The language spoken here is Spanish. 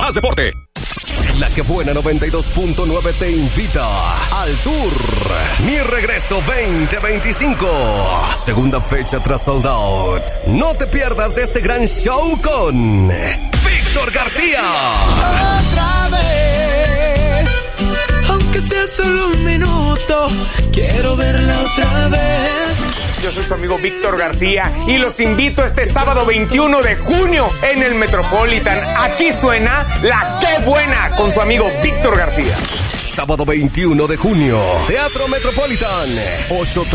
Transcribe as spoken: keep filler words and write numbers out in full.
Más deporte. La que buena noventa y dos punto nueve te invita al Tour Mi Regreso veinte veinticinco. Segunda fecha tras sold out. No te pierdas de este gran show con Víctor García. Otra vez, aunque sea solo un minuto, quiero verla otra vez. Yo soy su amigo Víctor García y los invito este sábado veintiuno de junio en el Metropolitan. Aquí suena La Qué Buena con su amigo Víctor García. Sábado veintiuno de junio, Teatro Metropolitan, ocho